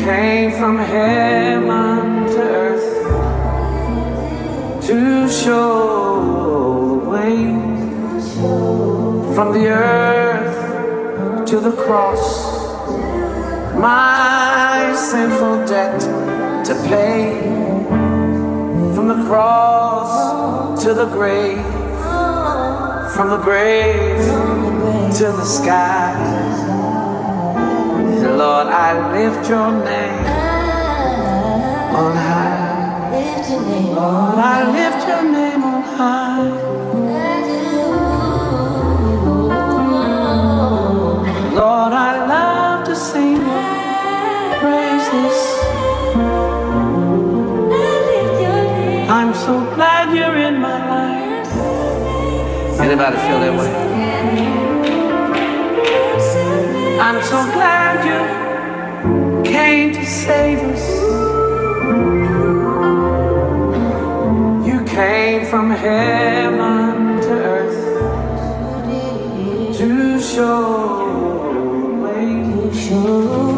came from heaven to earth to show the way from the earth to the cross, my sinful debt to pay, from the cross to the grave, from the grave to the sky. Lord, I lift your name on high. Lord, I lift your name on high. Lord, I love to sing your praises. I'm so glad you're in my life. Anybody feel that way? I'm so glad you came to save us. You came from heaven to earth to show the way.